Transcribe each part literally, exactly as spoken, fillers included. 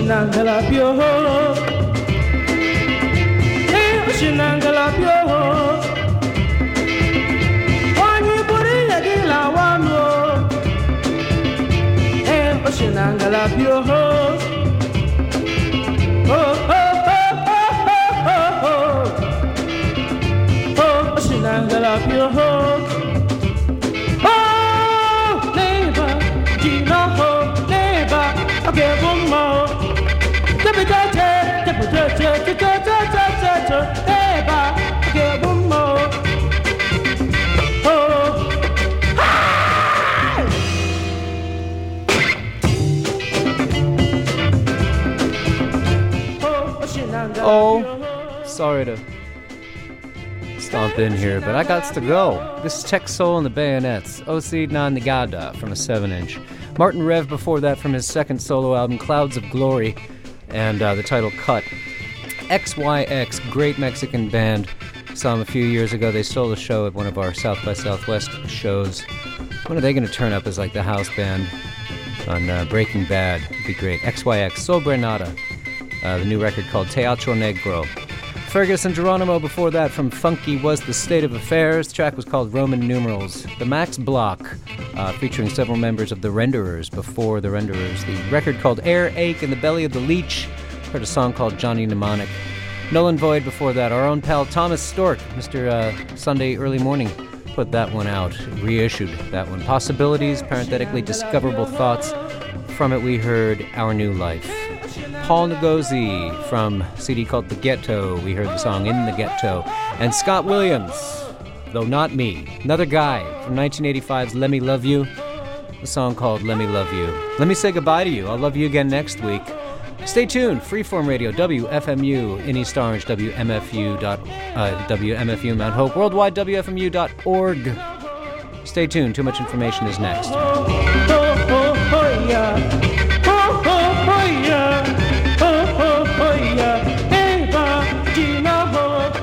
Oshinangala Pyo, eh, Oshinangala Pyo, Oni Buri Yadila Wano, eh, Oshinangala Pyo, oh, oh, oh, oh, oh, oh, oh, Oshinangala Pyo. Oh, sorry to stomp in here, but I got to go. This is Tech Soul and the Bayonets, O C Na Nagada from a seven inch. Martin Rev before that from his second solo album, Clouds of Glory, and uh, the title Cut. X Y X, great Mexican band. Saw them a few years ago. They stole a show at one of our South by Southwest shows. When are they going to turn up as like the house band on uh, Breaking Bad? It'd be great. X Y X, Sobrenada. Uh, the new record called Teatro Negro. Fergus and Geronimo before that from Funky Was the State of Affairs. The track was called Roman Numerals. The Max Block, uh, featuring several members of the Renderers before the Renderers. The record called Air Ache in the Belly of the Leech. Heard a song called Johnny Mnemonic. Nolan Void before that. Our own pal Thomas Stork, Mister Uh, Sunday Early Morning, put that one out, reissued that one. Possibilities, parenthetically discoverable thoughts. From it we heard Our New Life. Paul Ngozi from a C D called The Ghetto. We heard the song In the Ghetto. And Scott Williams, Though Not Me, another guy from nineteen eighty-five's Let Me Love You, the song called Let Me Love You. Let me say goodbye to you. I'll love you again next week. Stay tuned. Freeform Radio, W F M U in East Orange, W M F U dot, uh, W M F U Mount Hope, worldwide, W F M U dot org. Stay tuned. Too much information is next. Oh, oh, oh, oh, yeah. Oh, oh, oh, yeah. Oh, oh, oh, yeah. Eva, Gina, oh.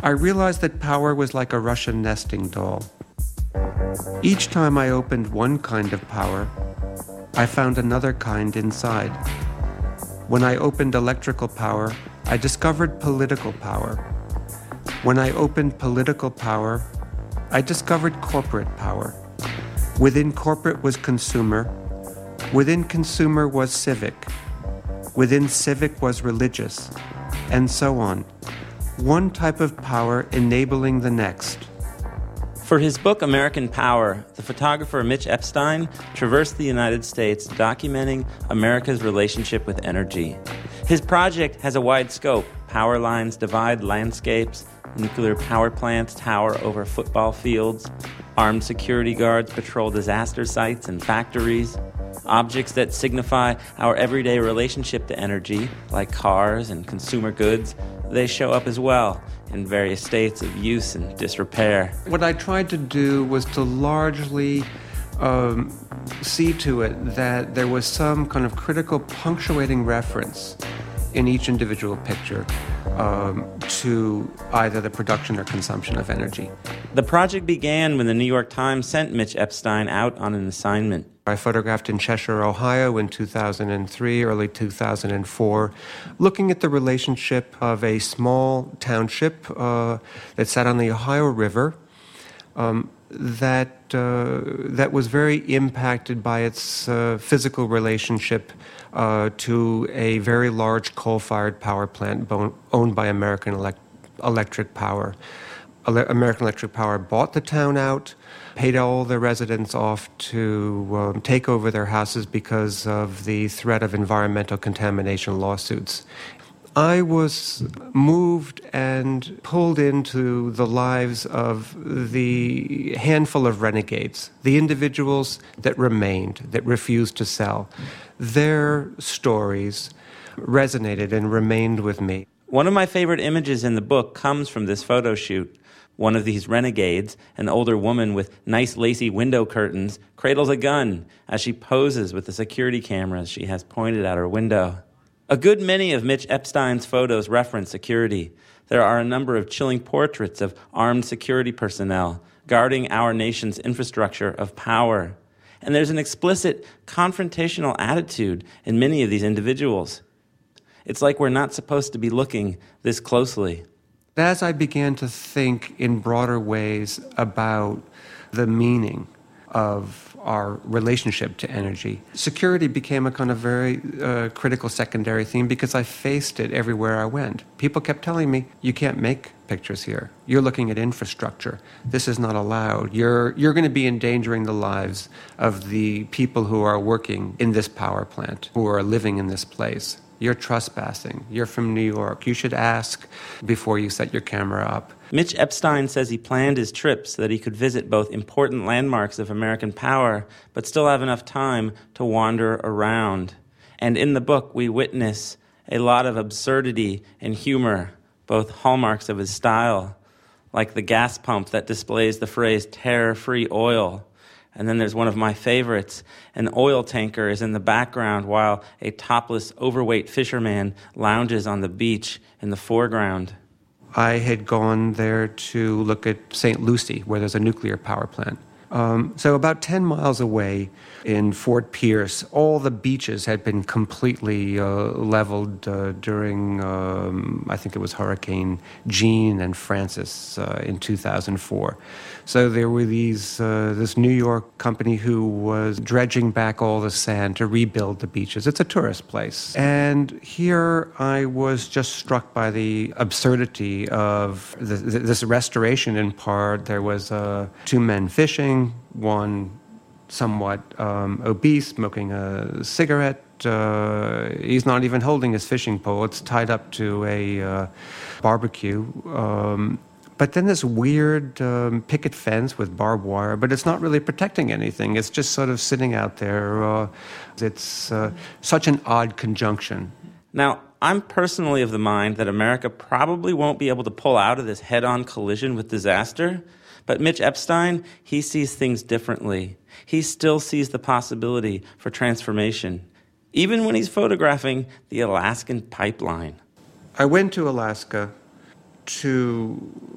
I realized that power was like a Russian nesting doll. Each time I opened one kind of power, I found another kind inside. When I opened electrical power, I discovered political power. When I opened political power, I discovered corporate power. Within corporate was consumer. Within consumer was civic. Within civic was religious, and so on. One type of power enabling the next. For his book American Power, the photographer Mitch Epstein traversed the United States documenting America's relationship with energy. His project has a wide scope. Power lines divide landscapes, nuclear power plants tower over football fields, armed security guards patrol disaster sites and factories. Objects that signify our everyday relationship to energy, like cars and consumer goods, they show up as well in various states of use and disrepair. What I tried to do was to largely um, see to it that there was some kind of critical punctuating reference in each individual picture um, to either the production or consumption of energy. The project began when the New York Times sent Mitch Epstein out on an assignment. I photographed in Cheshire, Ohio in two thousand three, early two thousand four, looking at the relationship of a small township uh, that sat on the Ohio River um, that, uh, that was very impacted by its uh, physical relationship uh, to a very large coal-fired power plant bo- owned by American Elect- Electric Power. Ele- American Electric Power bought the town out, paid all the residents off to um, take over their houses because of the threat of environmental contamination lawsuits. I was moved and pulled into the lives of the handful of renegades, the individuals that remained, that refused to sell. Their stories resonated and remained with me. One of my favorite images in the book comes from this photo shoot. One of these renegades, an older woman with nice lacy window curtains, cradles a gun as she poses with the security cameras she has pointed at her window. A good many of Mitch Epstein's photos reference security. There are a number of chilling portraits of armed security personnel guarding our nation's infrastructure of power. And there's an explicit confrontational attitude in many of these individuals. It's like we're not supposed to be looking this closely. As I began to think in broader ways about the meaning of our relationship to energy, security became a kind of very uh, critical secondary theme because I faced it everywhere I went. People kept telling me, you can't make pictures here. You're looking at infrastructure. This is not allowed. You're, you're going to be endangering the lives of the people who are working in this power plant, who are living in this place. You're trespassing. You're from New York. You should ask before you set your camera up. Mitch Epstein says he planned his trip so that he could visit both important landmarks of American power, but still have enough time to wander around. And in the book, we witness a lot of absurdity and humor, both hallmarks of his style, like the gas pump that displays the phrase terror-free oil. And then there's one of my favorites. An oil tanker is in the background while a topless, overweight fisherman lounges on the beach in the foreground. I had gone there to look at Saint Lucie, where there's a nuclear power plant. Um, so about ten miles away in Fort Pierce, all the beaches had been completely uh, leveled uh, during, um, I think it was Hurricane Jean and Francis uh, in two thousand four. So there were these uh, this New York company who was dredging back all the sand to rebuild the beaches. It's a tourist place. And here I was just struck by the absurdity of the, the, this restoration in part. There was uh, two men fishing, one somewhat um, obese, smoking a cigarette. Uh, he's not even holding his fishing pole. It's tied up to a uh, barbecue. Um, but then this weird um, picket fence with barbed wire, but it's not really protecting anything. It's just sort of sitting out there. Uh, it's uh, such an odd conjunction. Now, I'm personally of the mind that America probably won't be able to pull out of this head-on collision with disaster. But Mitch Epstein, he sees things differently. He still sees the possibility for transformation, even when he's photographing the Alaskan pipeline. I went to Alaska to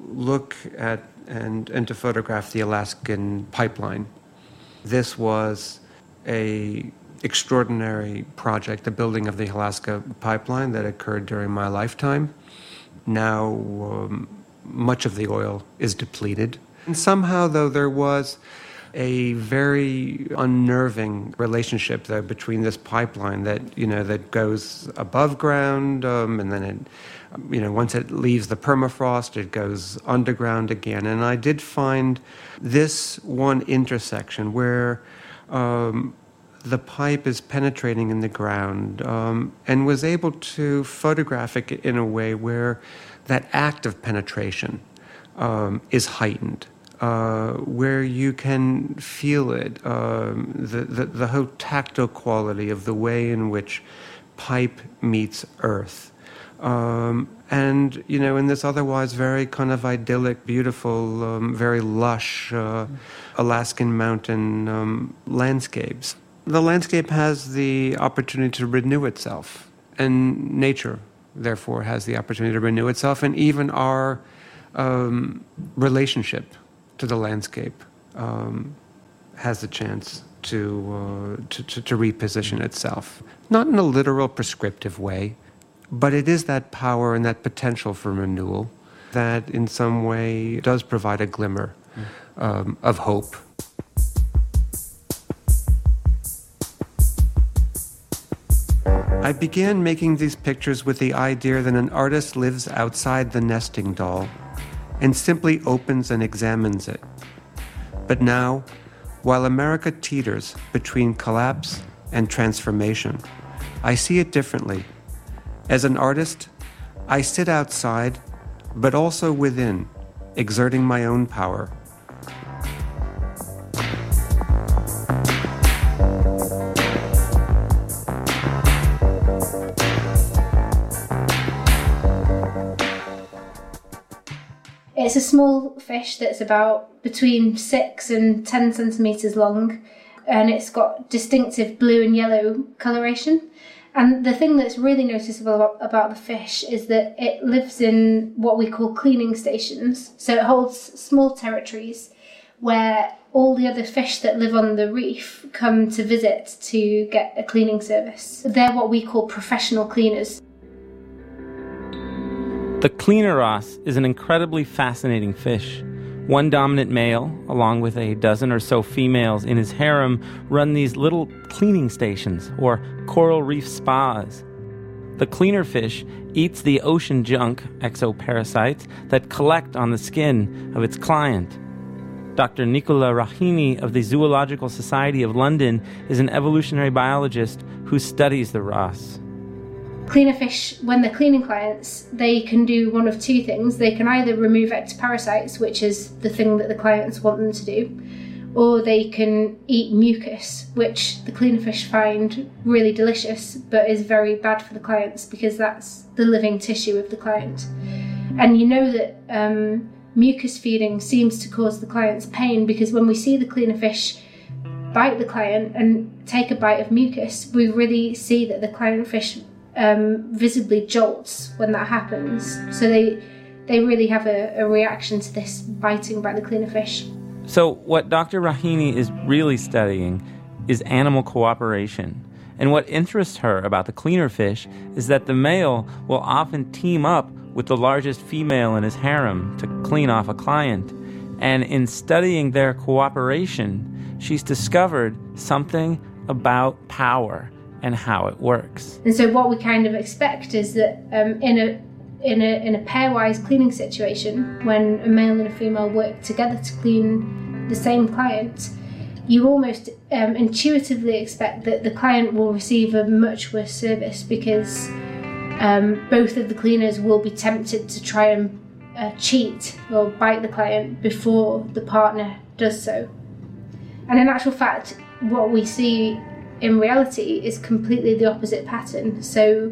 look at and, and to photograph the Alaskan pipeline. This was a extraordinary project, the building of the Alaska pipeline that occurred during my lifetime. Now um, much of the oil is depleted. And somehow, though, there was a very unnerving relationship though between this pipeline that, you know, that goes above ground um, and then it, you know, once it leaves the permafrost, it goes underground again. And I did find this one intersection where um, the pipe is penetrating in the ground um, and was able to photograph it in a way where that act of penetration um, is heightened. Uh, where you can feel it, um, the, the, the whole tactile quality of the way in which pipe meets earth. Um, and, you know, in this otherwise very kind of idyllic, beautiful, um, very lush uh, Alaskan mountain um, landscapes. The landscape has the opportunity to renew itself, and nature, therefore, has the opportunity to renew itself, and even our um, relationship to the landscape um, has the chance to, uh, to, to to reposition itself. Not in a literal prescriptive way, but it is that power and that potential for renewal that in some way does provide a glimmer um, of hope. I began making these pictures with the idea that an artist lives outside the nesting doll and simply opens and examines it. But now, while America teeters between collapse and transformation, I see it differently. As an artist, I sit outside, but also within, exerting my own power. It's a small fish that's about between six and ten centimetres long, and it's got distinctive blue and yellow coloration. And the thing that's really noticeable about, about the fish is that it lives in what we call cleaning stations. So it holds small territories where all the other fish that live on the reef come to visit to get a cleaning service. They're what we call professional cleaners. The cleaner wrasse is an incredibly fascinating fish. One dominant male, along with a dozen or so females in his harem, run these little cleaning stations, or coral reef spas. The cleaner fish eats the ocean junk, exoparasites, that collect on the skin of its client. Doctor Nicola Rahimi of the Zoological Society of London is an evolutionary biologist who studies the wrasse. Cleaner fish, when they're cleaning clients, they can do one of two things. They can either remove ectoparasites, which is the thing that the clients want them to do, or they can eat mucus, which the cleaner fish find really delicious, but is very bad for the clients because that's the living tissue of the client. And you know that um, mucus feeding seems to cause the clients pain because when we see the cleaner fish bite the client and take a bite of mucus, we really see that the client fish Um, visibly jolts when that happens. So they they really have a, a reaction to this biting by the cleaner fish. So what Doctor Rahimi is really studying is animal cooperation. And what interests her about the cleaner fish is that the male will often team up with the largest female in his harem to clean off a client. And in studying their cooperation, she's discovered something about power and how it works. And so what we kind of expect is that um, in a in a in a pairwise cleaning situation, when a male and a female work together to clean the same client, you almost um, intuitively expect that the client will receive a much worse service because um, both of the cleaners will be tempted to try and uh, cheat or bite the client before the partner does so. And in actual fact, what we see in reality is completely the opposite pattern. So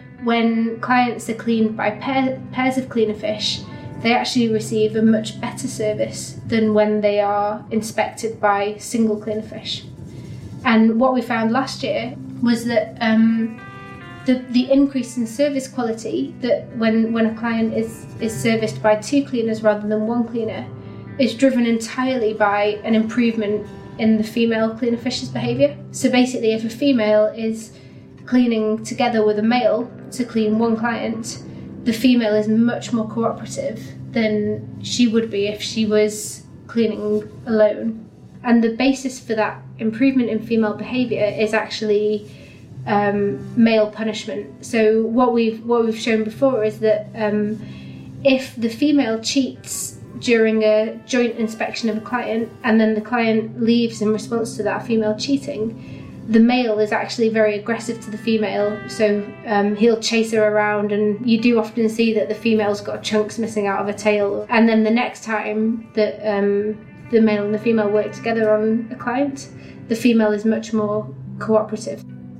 when clients are cleaned by pair, pairs of cleaner fish, they actually receive a much better service than when they are inspected by single cleaner fish. And what we found last year was that um, The, the increase in service quality that when, when a client is, is serviced by two cleaners rather than one cleaner is driven entirely by an improvement in the female cleaner fish's behaviour. So basically, if a female is cleaning together with a male to clean one client, the female is much more cooperative than she would be if she was cleaning alone. And the basis for that improvement in female behaviour is actually Um, male punishment. So what we've what we've shown before is that um, if the female cheats during a joint inspection of a client and then the client leaves in response to that female cheating, the male is actually very aggressive to the female. So um, he'll chase her around, and you do often see that the female's got chunks missing out of her tail. And then the next time that um, the male and the female work together on a client, the female is much more cooperative.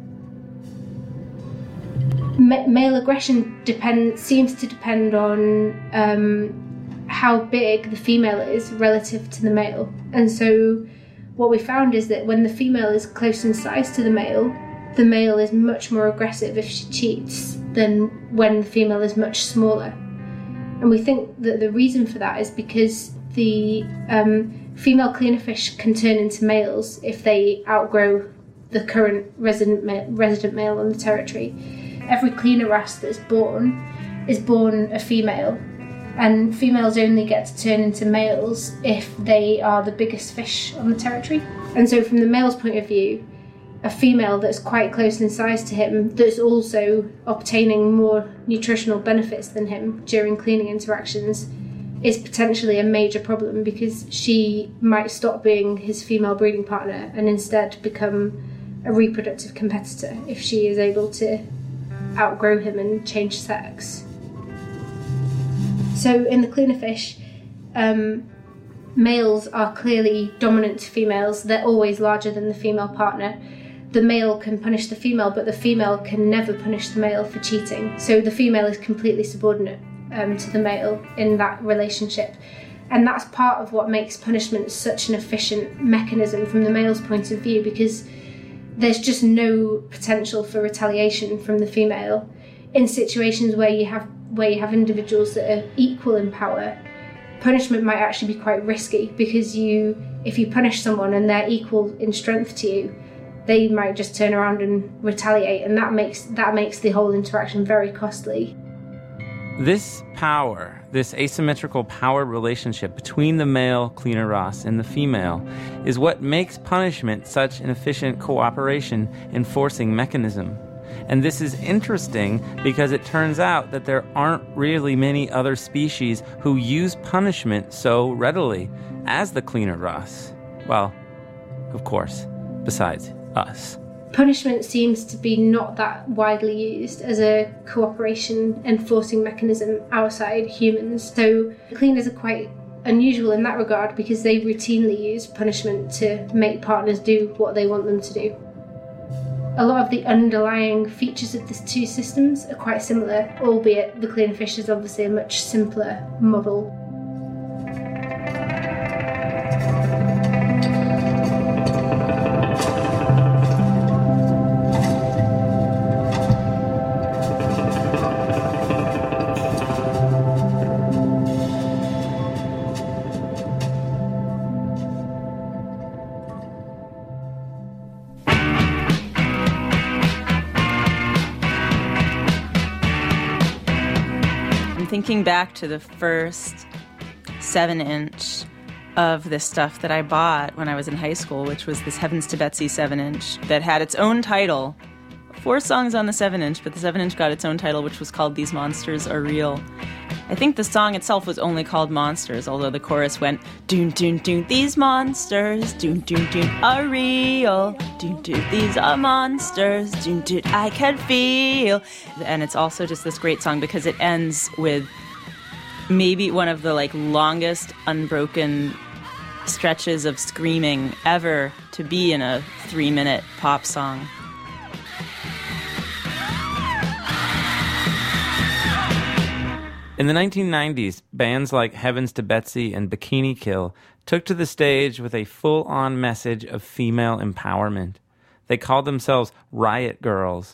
Ma- male aggression depend, seems to depend on um, how big the female is relative to the male. And so what we found is that when the female is close in size to the male, the male is much more aggressive if she cheats than when the female is much smaller. And we think that the reason for that is because the um, female cleaner fish can turn into males if they outgrow the current resident, ma- resident male on the territory. Every cleaner wrasse that's born is born a female, and females only get to turn into males if they are the biggest fish on the territory. And so from the male's point of view, a female that's quite close in size to him, that's also obtaining more nutritional benefits than him during cleaning interactions, is potentially a major problem, because she might stop being his female breeding partner and instead become a reproductive competitor if she is able to outgrow him and change sex. So in the cleaner fish, um, males are clearly dominant to females. They're always larger than the female partner. The male can punish the female, but the female can never punish the male for cheating. So the female is completely subordinate um, to the male in that relationship. And that's part of what makes punishment such an efficient mechanism from the male's point of view, because there's just no potential for retaliation from the female. In situations where you have where you have individuals that are equal in power, punishment might actually be quite risky, because you, if you punish someone and they're equal in strength to you, they might just turn around and retaliate, and that makes that makes the whole interaction very costly. This power, this asymmetrical power relationship between the male cleaner wrasse and the female, is what makes punishment such an efficient cooperation enforcing mechanism. And this is interesting because it turns out that there aren't really many other species who use punishment so readily as the cleaner wrasse. Well, of course, besides us. Punishment seems to be not that widely used as a cooperation enforcing mechanism outside humans. So cleaners are quite unusual in that regard, because they routinely use punishment to make partners do what they want them to do. A lot of the underlying features of these two systems are quite similar, albeit the cleaner fish is obviously a much simpler model. Thinking back to the first seven inch of this stuff that I bought when I was in high school, which was this Heavens to Betsy seven inch that had its own title. Four songs on the seven inch, but the seven inch got its own title, which was called These Monsters Are Real. I think the song itself was only called Monsters, although the chorus went, doon, doon, doon, these monsters, doon, doon, doon, are real, doon, doon, these are monsters, doon, doon, I can feel. And it's also just this great song because it ends with maybe one of the like longest unbroken stretches of screaming ever to be in a three-minute pop song. In the nineteen nineties, bands like Heavens to Betsy and Bikini Kill took to the stage with a full-on message of female empowerment. They called themselves Riot Girls,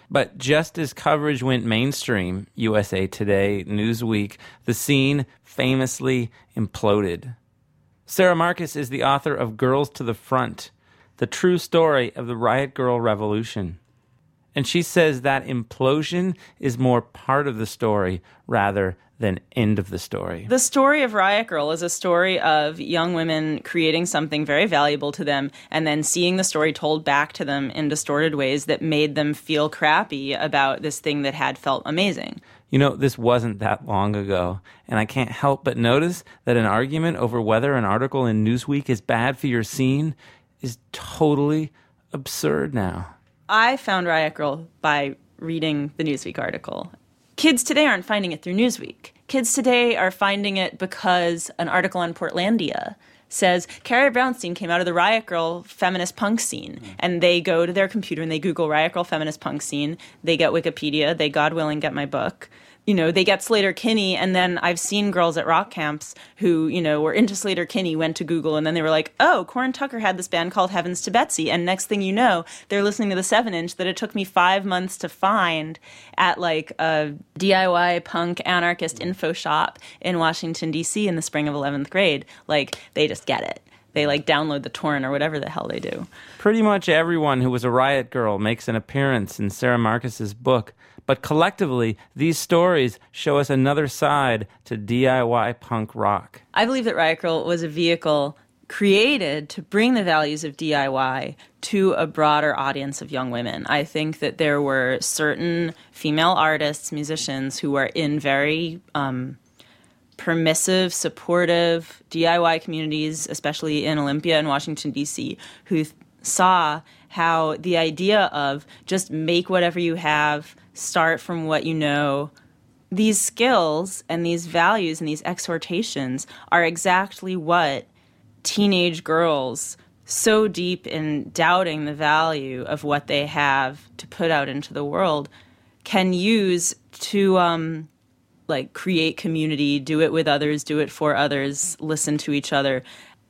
But just as coverage went mainstream, U S A Today, Newsweek, the scene famously imploded. Sarah Marcus is the author of Girls to the Front, the true story of the Riot Grrrl revolution. And she says that implosion is more part of the story rather than end of the story. The story of Riot Grrrl is a story of young women creating something very valuable to them and then seeing the story told back to them in distorted ways that made them feel crappy about this thing that had felt amazing. You know, this wasn't that long ago, and I can't help but notice that an argument over whether an article in Newsweek is bad for your scene is totally absurd now. I found Riot Grrrl by reading the Newsweek article. Kids today aren't finding it through Newsweek. Kids today are finding it because an article on Portlandia says Carrie Brownstein came out of the Riot Grrrl feminist punk scene. Mm. And they go to their computer and they Google Riot Grrrl feminist punk scene. They get Wikipedia. They, God willing, get my book. You know, they get Sleater-Kinney, and then I've seen girls at rock camps who, you know, were into Sleater-Kinney, went to Google, and then they were like, oh, Corin Tucker had this band called Heavens to Betsy, and next thing you know, they're listening to the seven inch that it took me five months to find at, like, a D I Y punk anarchist info shop in Washington, D C in the spring of eleventh grade. Like, they just get it. They, like, download the torrent or whatever the hell they do. Pretty much everyone who was a Riot Grrrl makes an appearance in Sarah Marcus's book. But collectively, these stories show us another side to D I Y punk rock. I believe that Riot Grrrl was a vehicle created to bring the values of D I Y to a broader audience of young women. I think that there were certain female artists, musicians, who were in very um, permissive, supportive D I Y communities, especially in Olympia and Washington, D C, who th- saw how the idea of just make whatever you have, start from what you know, these skills and these values and these exhortations are exactly what teenage girls, so deep in doubting the value of what they have to put out into the world, can use to um, like create community, do it with others, do it for others, listen to each other.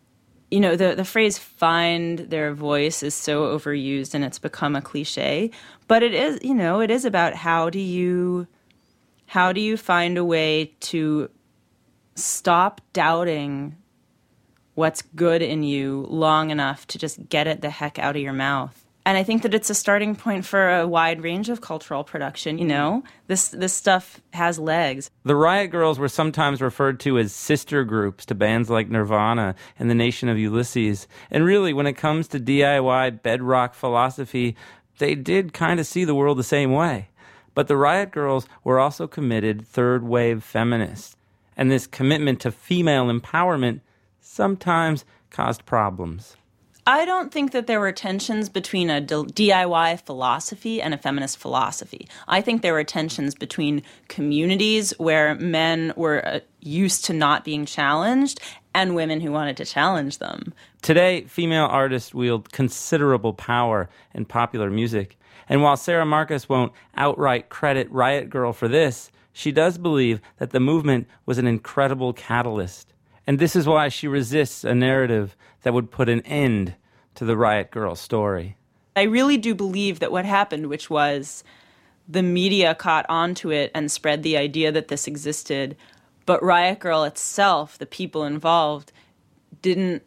You know, the, the phrase find their voice is so overused and it's become a cliche, but it is, you know, it is about how do you, how do you find a way to stop doubting what's good in you long enough to just get it the heck out of your mouth. And I think that it's a starting point for a wide range of cultural production, you know? This this stuff has legs. The Riot Grrrls were sometimes referred to as sister groups to bands like Nirvana and the Nation of Ulysses. And really, when it comes to D I Y bedrock philosophy, they did kind of see the world the same way. But the Riot Grrrls were also committed third-wave feminists. And this commitment to female empowerment sometimes caused problems. I don't think that there were tensions between a D I Y philosophy and a feminist philosophy. I think there were tensions between communities where men were uh, used to not being challenged and women who wanted to challenge them. Today, female artists wield considerable power in popular music. And while Sarah Marcus won't outright credit Riot Grrrl for this, she does believe that the movement was an incredible catalyst. And this is why she resists a narrative that would put an end to the Riot Grrrl story. I really do believe that what happened, which was the media caught onto it and spread the idea that this existed, but Riot Grrrl itself, the people involved, didn't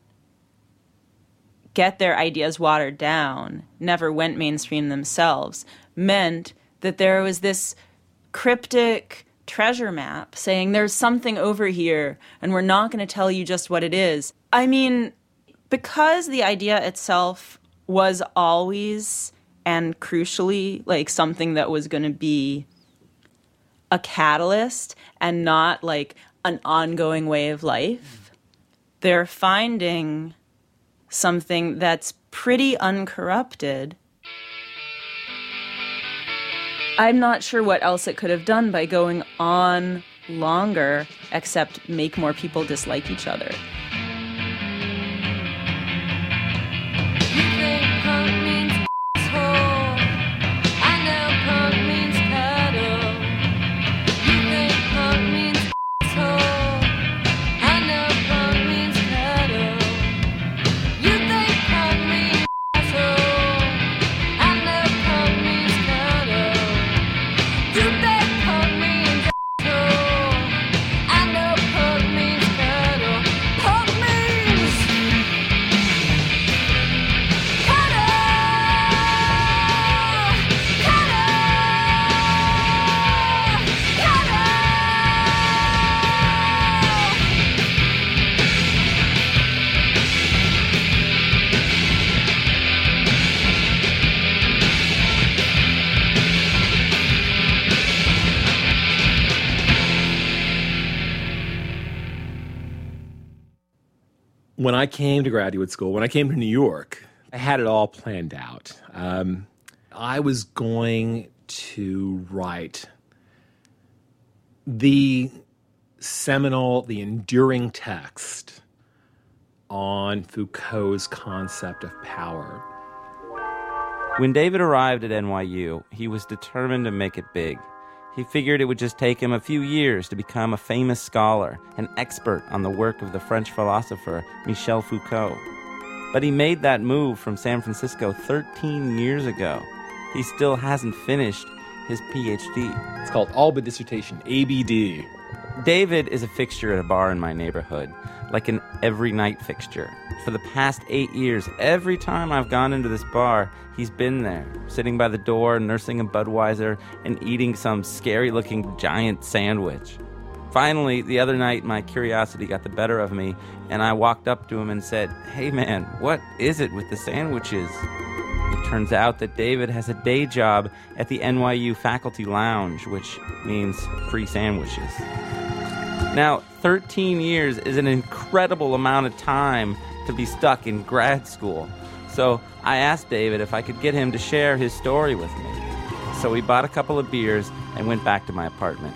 get their ideas watered down, never went mainstream themselves, meant that there was this cryptic treasure map saying there's something over here and we're not going to tell you just what it is. I mean, because the idea itself was always and crucially like something that was going to be a catalyst and not like an ongoing way of life, they're finding something that's pretty uncorrupted. I'm not sure what else it could have done by going on longer except make more people dislike each other. when I came to graduate school, when I came to New York, I had it all planned out. Um, I was going to write the seminal, the enduring text on Foucault's concept of power. When David arrived at N Y U, he was determined to make it big. He figured it would just take him a few years to become a famous scholar, an expert on the work of the French philosopher Michel Foucault. But he made that move from San Francisco thirteen years ago. He still hasn't finished his P H D. It's called Alba Dissertation, A B D. David is a fixture at a bar in my neighborhood, like an every-night fixture. For the past eight years, every time I've gone into this bar, he's been there, sitting by the door, nursing a Budweiser, and eating some scary-looking giant sandwich. Finally, the other night, my curiosity got the better of me, and I walked up to him and said, "Hey man, what is it with the sandwiches?" It turns out that David has a day job at the N Y U Faculty Lounge, which means free sandwiches. Now, thirteen years is an incredible amount of time to be stuck in grad school. So I asked David if I could get him to share his story with me. So we bought a couple of beers and went back to my apartment.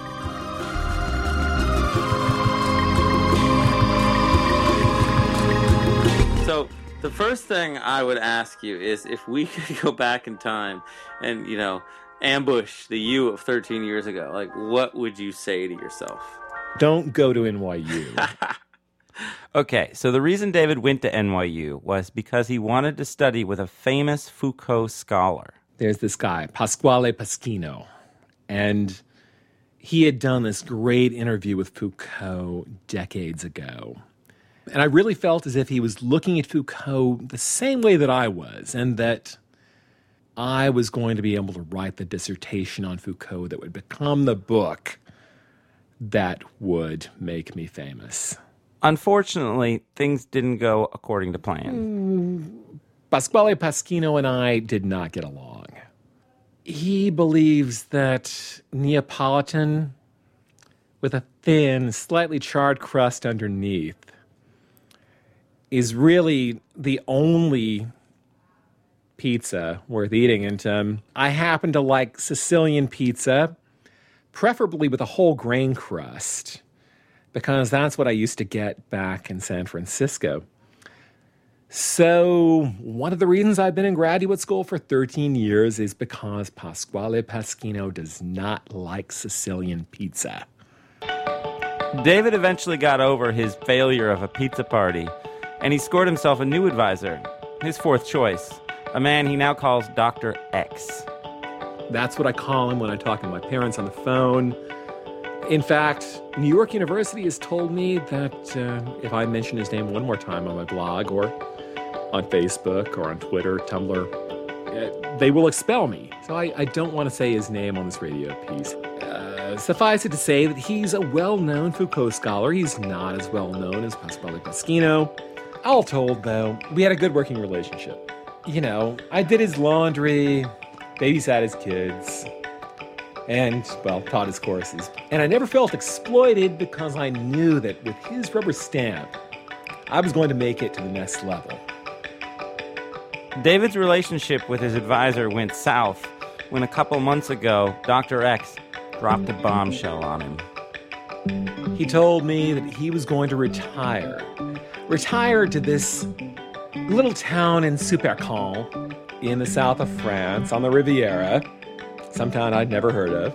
So the first thing I would ask you is if we could go back in time and, you know, ambush the you of thirteen years ago, like, what would you say to yourself? Don't go to N Y U. Okay, so the reason David went to N Y U was because he wanted to study with a famous Foucault scholar. There's this guy, Pasquale Paschino, and he had done this great interview with Foucault decades ago. And I really felt as if he was looking at Foucault the same way that I was, and that I was going to be able to write the dissertation on Foucault that would become the book that would make me famous. Unfortunately, things didn't go according to plan. Mm, Pasquale Paschino and I did not get along. He believes that Neapolitan with a thin, slightly charred crust underneath is really the only pizza worth eating. And um, I happen to like Sicilian pizza, preferably with a whole grain crust, because that's what I used to get back in San Francisco. So one of the reasons I've been in graduate school for thirteen years is because Pasquale Paschino does not like Sicilian pizza. David eventually got over his failure of a pizza party, and he scored himself a new advisor, his fourth choice, a man he now calls Doctor X. That's what I call him when I talk to my parents on the phone. In fact, New York University has told me that uh, if I mention his name one more time on my blog or on Facebook or on Twitter, Tumblr, uh, they will expel me. So I, I don't want to say his name on this radio piece. Uh, suffice it to say that he's a well-known Foucault scholar. He's not as well-known as Pasquale Paschino. All told, though, we had a good working relationship. You know, I did his laundry, babysat his kids, and, well, taught his courses. And I never felt exploited because I knew that with his rubber stamp, I was going to make it to the next level. David's relationship with his advisor went south when a couple months ago, Doctor X dropped a bombshell on him. He told me that he was going to retire. Retire to this little town in Supercon in the south of France on the Riviera, some town I'd never heard of.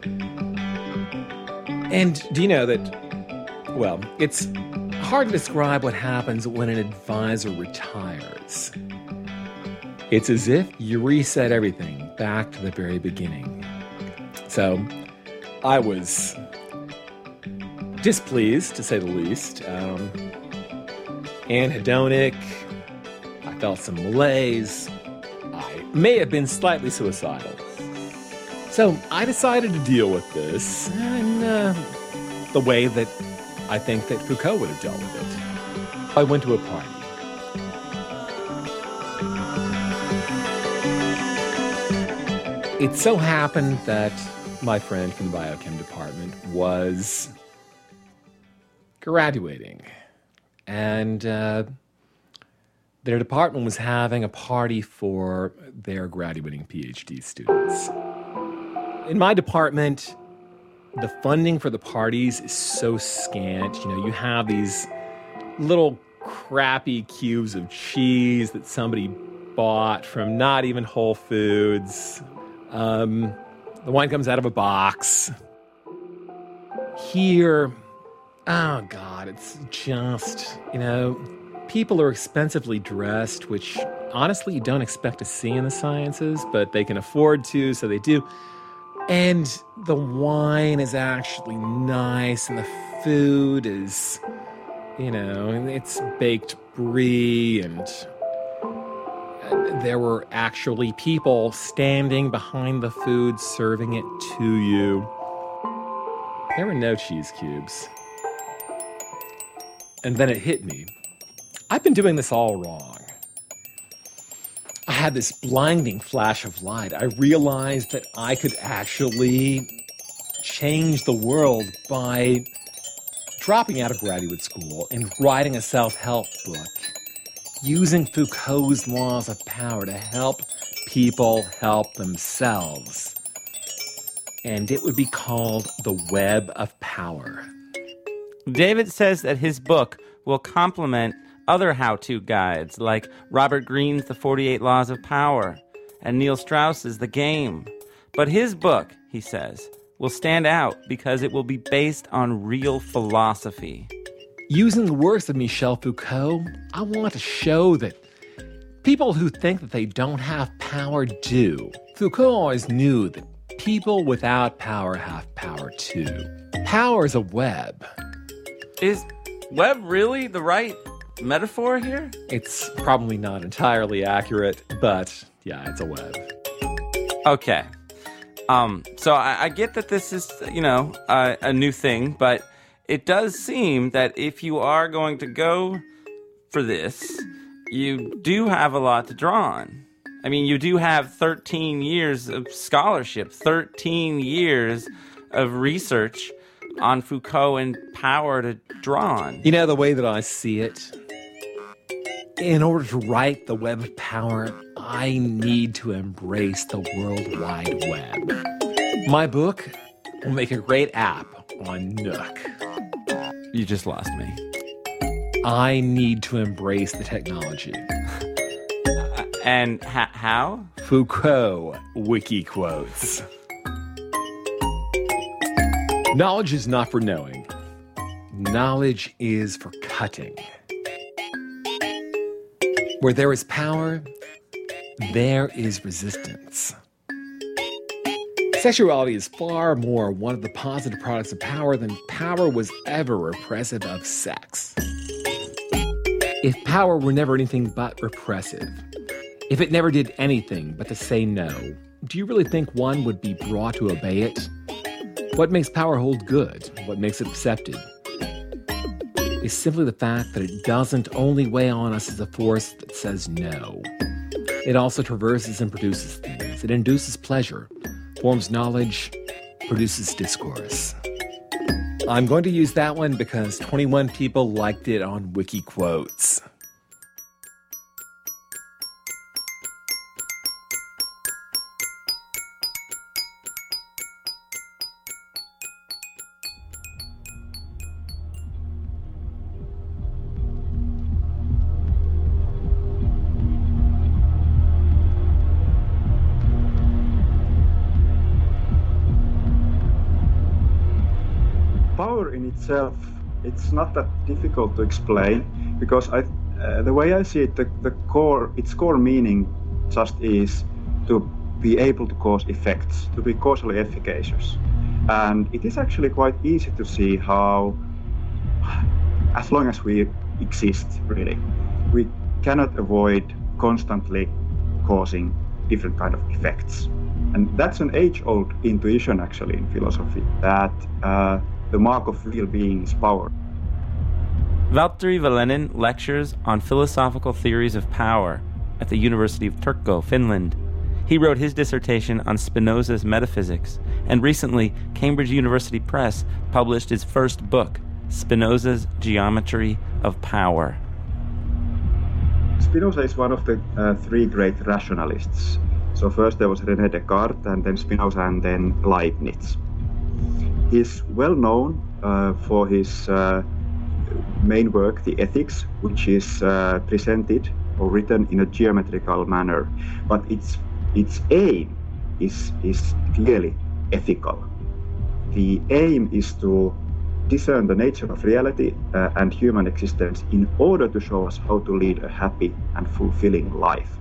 And do you know that, well, it's hard to describe what happens when an advisor retires. It's as if you reset everything back to the very beginning. So I was displeased, to say the least, um, anhedonic. I felt some malaise. I may have been slightly suicidal. So I decided to deal with this in uh, the way that I think that Foucault would have dealt with it. I went to a party. It so happened that my friend from the biochem department was graduating and uh, their department was having a party for their graduating PhD students. In my department, the funding for the parties is so scant. You know, you have these little crappy cubes of cheese that somebody bought from not even Whole Foods. Um, the wine comes out of a box. Here, oh God, it's just, you know, people are expensively dressed, which honestly you don't expect to see in the sciences, but they can afford to, so they do. And the wine is actually nice, and the food is, you know, it's baked brie, and there were actually people standing behind the food serving it to you. There were no cheese cubes. And then it hit me. I've been doing this all wrong. I had this blinding flash of light. I realized that I could actually change the world by dropping out of graduate school and writing a self-help book, using Foucault's laws of power to help people help themselves. And it would be called The Web of Power. David says that his book will complement other how-to guides like Robert Greene's The forty-eight Laws of Power and Neil Strauss's The Game. But his book, he says, will stand out because it will be based on real philosophy. Using the works of Michel Foucault, I want to show that people who think that they don't have power do. Foucault always knew that people without power have power too. Power is a web. Is web really the right metaphor here? It's probably not entirely accurate, but yeah, it's a web. Okay. Um, so I, I get that this is, you know, uh, a new thing, but it does seem that if you are going to go for this, you do have a lot to draw on. I mean, you do have thirteen years of scholarship, thirteen years of research on Foucault and power to draw on. You know, the way that I see it, in order to write The Web of Power, I need to embrace the World Wide Web. My book will make a great app on Nook. You just lost me. I need to embrace the technology. And ha- how? Foucault wiki quotes. Knowledge is not for knowing. Knowledge is for cutting. Where there is power, there is resistance. Sexuality is far more one of the positive products of power than power was ever repressive of sex. If power were never anything but repressive, if it never did anything but to say no, do you really think one would be brought to obey it? What makes power hold good? What makes it accepted? Is simply the fact that it doesn't only weigh on us as a force that says no. It also traverses and produces things. It induces pleasure, forms knowledge, produces discourse. I'm going to use that one because twenty-one people liked it on Wiki Quotes. Power in itself, it's not that difficult to explain because I, uh, the way I see it, the, the core, its core meaning just is to be able to cause effects, to be causally efficacious. And it is actually quite easy to see how, as long as we exist, really, we cannot avoid constantly causing different kind of effects. And that's an age-old intuition, actually, in philosophy, that uh, the mark of real being is power. Valtteri Väliinen lectures on philosophical theories of power at the University of Turku, Finland. He wrote his dissertation on Spinoza's metaphysics, and recently, Cambridge University Press published his first book, Spinoza's Geometry of power? Spinoza is one of the uh, three great rationalists. So first there was René Descartes, and then Spinoza, and then Leibniz. He's well known uh, for his uh, main work, The Ethics, which is uh, presented or written in a geometrical manner, but its its aim is is clearly ethical. The aim is to discern the nature of reality uh, and human existence in order to show us how to lead a happy and fulfilling life.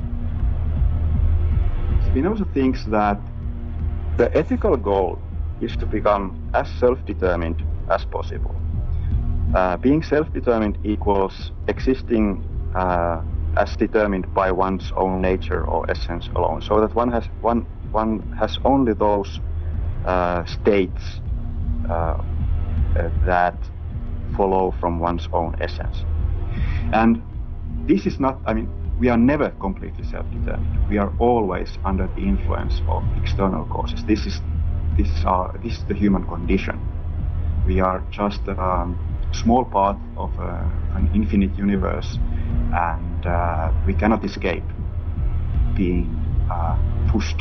Spinoza thinks that the ethical goal is to become as self-determined as possible. Uh, being self-determined equals existing uh, as determined by one's own nature or essence alone, so that one has one one has only those uh, states uh, uh, that follow from one's own essence. And this is not, I mean, we are never completely self-determined. We are always under the influence of external causes. This is this is our this is the human condition. We are just a um, small part of uh, an infinite universe, and uh, we cannot escape being uh, pushed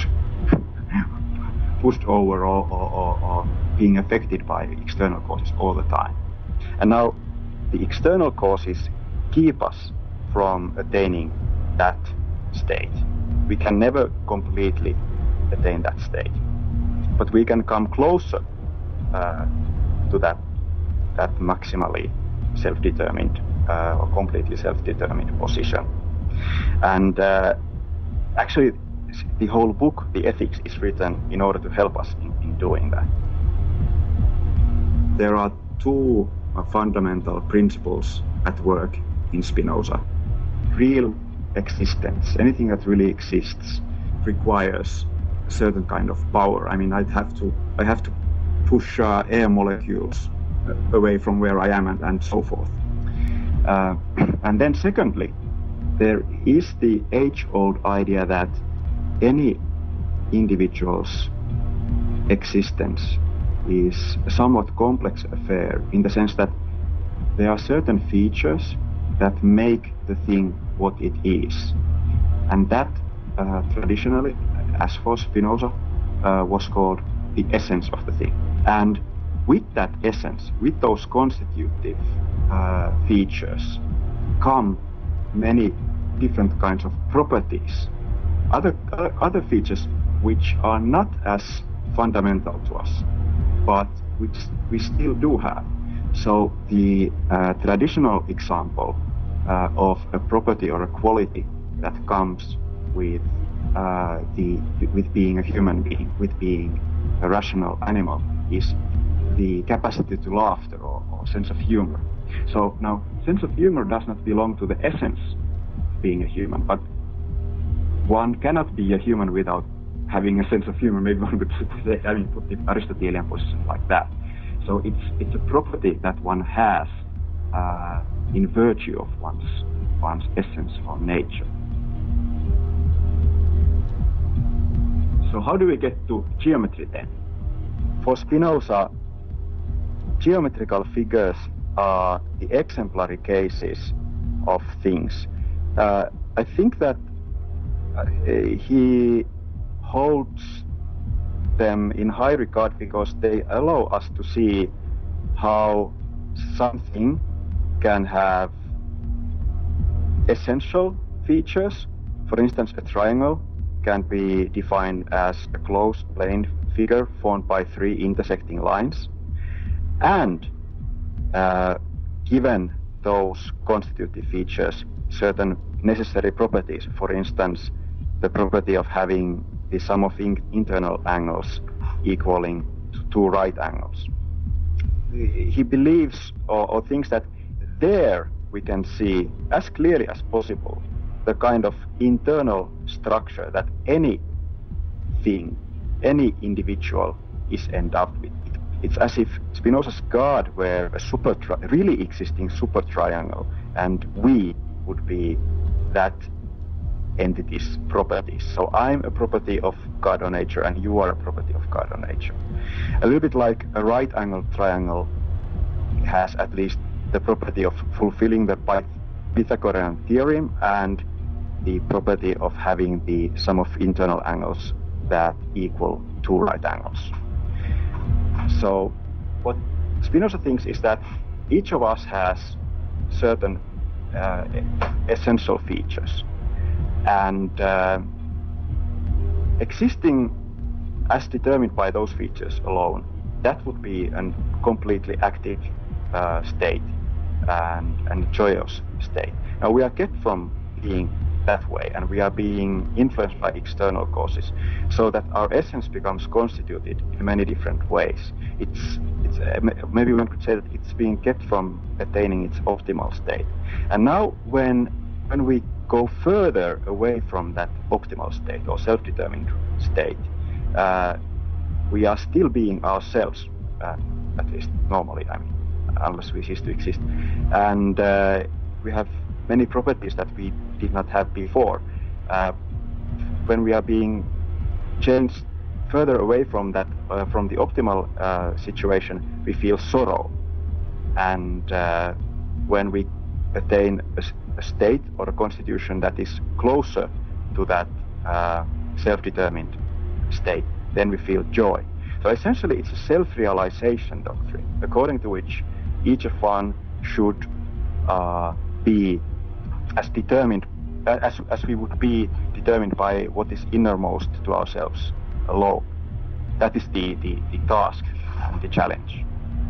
pushed over or, or, or, or being affected by external causes all the time. And now the external causes keep us from attaining that state. We can never completely attain that state, but we can come closer uh, to that that maximally self-determined uh, or completely self-determined position. And uh, actually the whole book, The Ethics, is written in order to help us in, in doing that. There are two uh, fundamental principles at work in Spinoza. Real existence, anything that really exists, requires a certain kind of power. I mean, I'd have to, I have to push uh, air molecules away from where I am, and, and so forth. Uh, and then secondly, there is the age-old idea that any individual's existence is a somewhat complex affair, in the sense that there are certain features that make the thing what it is. And that uh, traditionally, as for Spinoza, uh, was called the essence of the thing. And with that essence, with those constitutive uh, features, come many different kinds of properties, other, other other features which are not as fundamental to us, but which we still do have. So the uh, traditional example uh, of a property or a quality that comes with uh, the with being a human being, with being a rational animal, is the capacity to laughter or, or sense of humor. So now, sense of humor does not belong to the essence of being a human, but one cannot be a human without having a sense of humor. Maybe one would say, I mean, put the Aristotelian position like that. So it's it's a property that one has uh, in virtue of one's one's essence or nature. So how do we get to geometry then? For Spinoza, geometrical figures are the exemplary cases of things. Uh, I think that uh, he holds them in high regard because they allow us to see how something can have essential features. For instance, a triangle can be defined as a closed plane figure formed by three intersecting lines. And uh, given those constitutive features, certain necessary properties, for instance, the property of having the sum of in internal angles equaling two right angles. He believes or, or thinks that there we can see as clearly as possible the kind of internal structure that any thing, any individual is endowed with. It's as if Spinoza's God were a super tri really existing super triangle, and we would be that entity's properties. So I'm a property of God or nature, and you are a property of God or nature. A little bit like a right-angled triangle has at least the property of fulfilling the Pythagorean theorem and the property of having the sum of internal angles that equal two right angles. So what Spinoza thinks is that each of us has certain uh, essential features, and uh, existing as determined by those features alone, that would be a completely active uh, state and, and joyous state. Now we are kept from being that way, and we are being influenced by external causes, so that our essence becomes constituted in many different ways. It's, it's uh, maybe one could say that it's being kept from attaining its optimal state. And now when when we go further away from that optimal state or self-determined state, uh, we are still being ourselves, uh, at least normally, I mean, unless we cease to exist. And uh, we have many properties that we did not have before. Uh, when we are being changed further away from that, uh, from the optimal uh, situation, we feel sorrow. And uh, when we attain a, a state or a constitution that is closer to that uh, self-determined state, then we feel joy. So essentially it's a self-realization doctrine, according to which each of one should uh, be as determined as, as we would be determined by what is innermost to ourselves alone. That is the, the, the task and the challenge.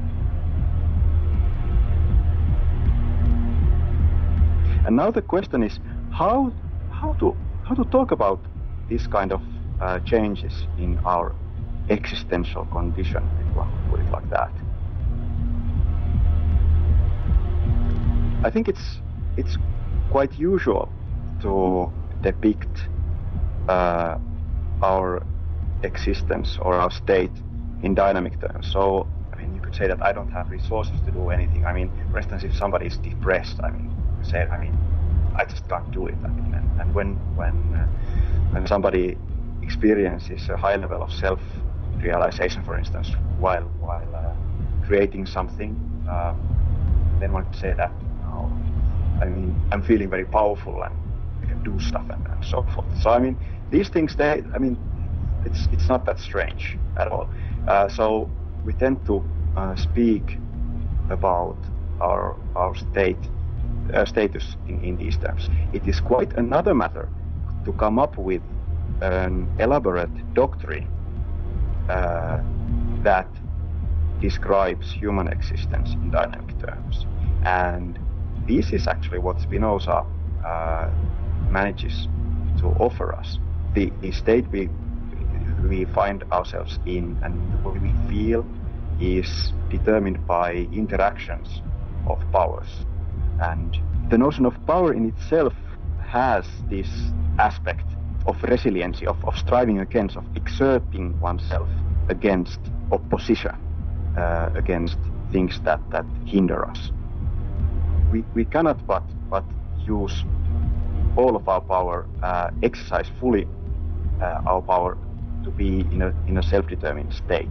And now the question is how how to how to talk about this kind of uh, changes in our existential condition, if one would put it like that. I think it's it's quite usual to depict uh, our existence or our state in dynamic terms. So, I mean, you could say that I don't have resources to do anything. I mean, for instance, if somebody is depressed, I mean, say, I mean, I just can't do it. I mean, and, and when when uh, when somebody experiences a high level of self-realization, for instance, while while uh, creating something, uh, then one could say that, oh, I mean, I'm feeling very powerful and I can do stuff and, and so forth. So, I mean, these things, they, I mean, it's it's not that strange at all. Uh, so we tend to uh, speak about our our state uh, status in, in these terms. It is quite another matter to come up with an elaborate doctrine uh, that describes human existence in dynamic terms. And this is actually what Spinoza uh, manages to offer us. The, the state we we find ourselves in and the way we feel is determined by interactions of powers. And the notion of power in itself has this aspect of resiliency, of, of striving against, of exerting oneself against opposition, uh, against things that, that hinder us. We, we cannot but, but use all of our power, uh, exercise fully uh, our power to be in a, in a self-determined state.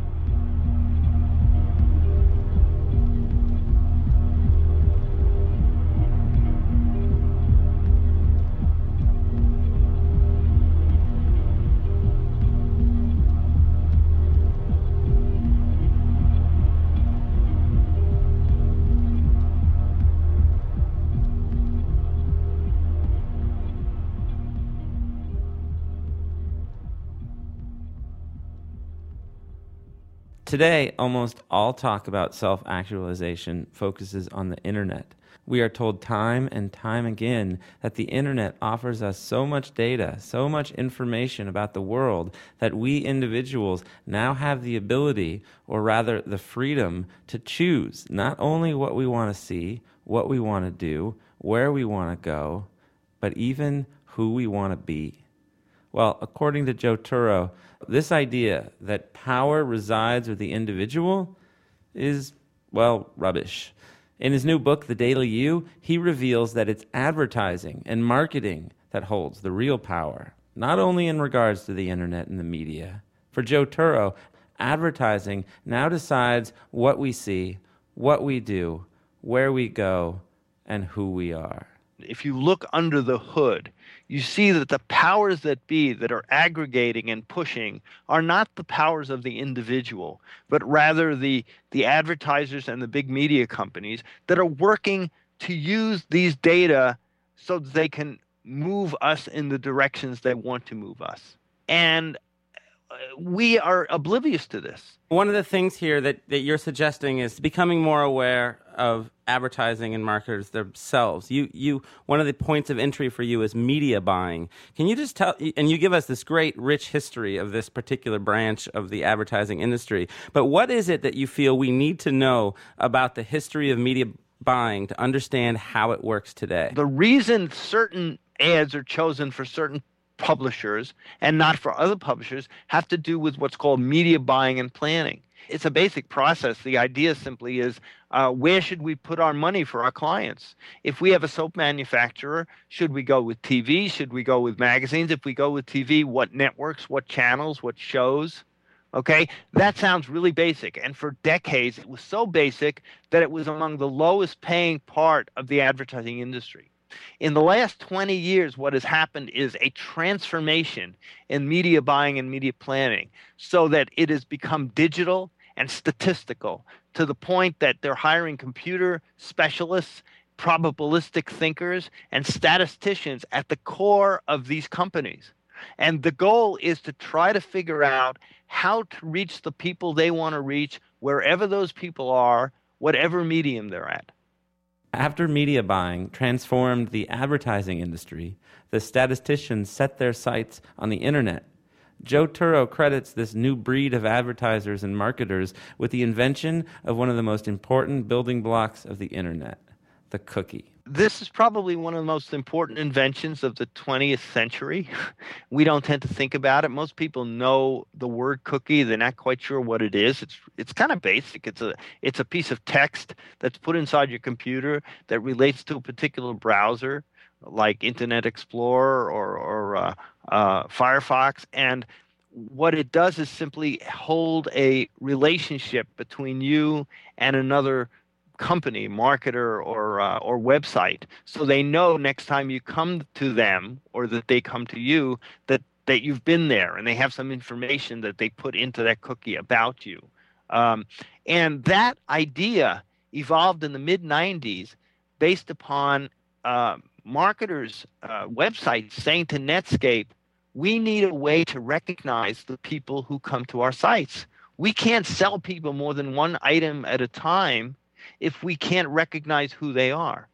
Today, almost all talk about self-actualization focuses on the internet. We are told time and time again that the internet offers us so much data, so much information about the world, that we individuals now have the ability, or rather the freedom, to choose not only what we want to see, what we want to do, where we want to go, but even who we want to be. Well, according to Joe Turow, this idea that power resides with the individual is, well, rubbish. In his new book, The Daily You, he reveals that it's advertising and marketing that holds the real power, not only in regards to the internet and the media. For Joe Turow, advertising now decides what we see, what we do, where we go, and who we are. If you look under the hood, you see that the powers that be that are aggregating and pushing are not the powers of the individual, but rather the, the advertisers and the big media companies that are working to use these data so that they can move us in the directions they want to move us. And we are oblivious to this. One of the things here that, that you're suggesting is becoming more aware of advertising and marketers themselves. You, you, one of the points of entry for you is media buying. Can you just tell, and you give us this great, rich history of this particular branch of the advertising industry, but what is it that you feel we need to know about the history of media buying to understand how it works today? The reason certain ads are chosen for certain publishers and not for other publishers have to do with what's called media buying and planning. It's a basic process. The idea simply is, uh, where should we put our money for our clients? If we have a soap manufacturer, should we go with T V? Should we go with magazines? If we go with T V, what networks, what channels, what shows? Okay, that sounds really basic. And for decades, it was so basic that it was among the lowest paying part of the advertising industry. In the last twenty years, what has happened is a transformation in media buying and media planning so that it has become digital and statistical to the point that they're hiring computer specialists, probabilistic thinkers, and statisticians at the core of these companies. And the goal is to try to figure out how to reach the people they want to reach wherever those people are, whatever medium they're at. After media buying transformed the advertising industry, the statisticians set their sights on the internet. Joe Turow credits this new breed of advertisers and marketers with the invention of one of the most important building blocks of the internet, the cookie. This is probably one of the most important inventions of the twentieth century. We don't tend to think about it. Most people know the word cookie. They're not quite sure what it is. It's it's kind of basic. It's a it's a piece of text that's put inside your computer that relates to a particular browser, like Internet Explorer or or uh, uh, Firefox. And what it does is simply hold a relationship between you and another company, marketer, or uh, or website, so they know next time you come to them or that they come to you that that you've been there, and they have some information that they put into that cookie about you. Um, and that idea evolved in the mid nineties based upon uh, marketers' uh, websites saying to Netscape, we need a way to recognize the people who come to our sites. We can't sell people more than one item at a time if we can't recognize who they are.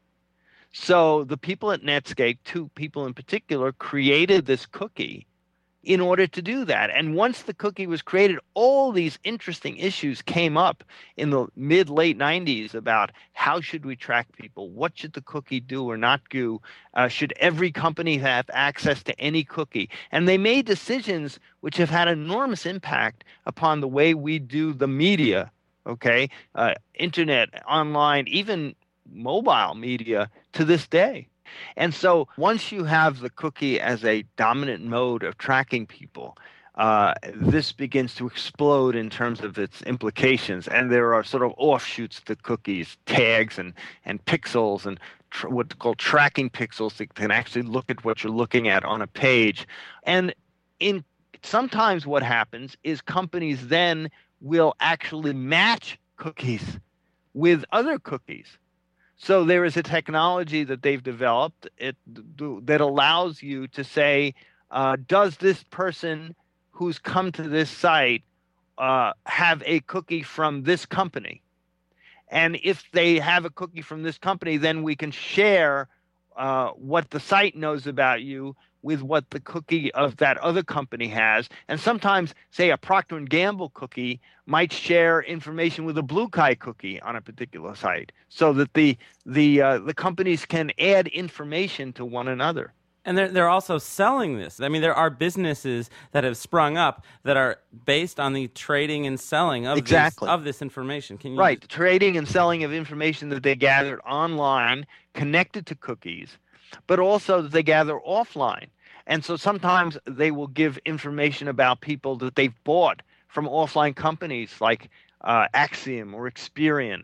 So the people at Netscape, two people in particular, created this cookie in order to do that. And once the cookie was created, all these interesting issues came up in the mid-late nineties about how should we track people? What should the cookie do or not do? Uh, should every company have access to any cookie? And they made decisions which have had enormous impact upon the way we do the media. Okay, uh, internet, online, even mobile media to this day. And so once you have the cookie as a dominant mode of tracking people, uh, this begins to explode in terms of its implications. And there are sort of offshoots to cookies, tags and, and pixels and tr- what's called tracking pixels that can actually look at what you're looking at on a page. And in sometimes what happens is companies then will actually match cookies with other cookies. So there is a technology that they've developed it, that allows you to say, uh, does this person who's come to this site uh, have a cookie from this company? And if they have a cookie from this company, then we can share uh, what the site knows about you with what the cookie of that other company has. And sometimes, say, a Procter and Gamble cookie might share information with a Blue Sky cookie on a particular site, so that the the uh, the companies can add information to one another. And they're, they're also selling this. I mean, there are businesses that have sprung up that are based on the trading and selling of, exactly. this, of this information. Can you right, just... trading and selling of information that they gathered online, connected to cookies, but also that they gather offline. And so sometimes they will give information about people that they've bought from offline companies like uh, Axiom or Experian.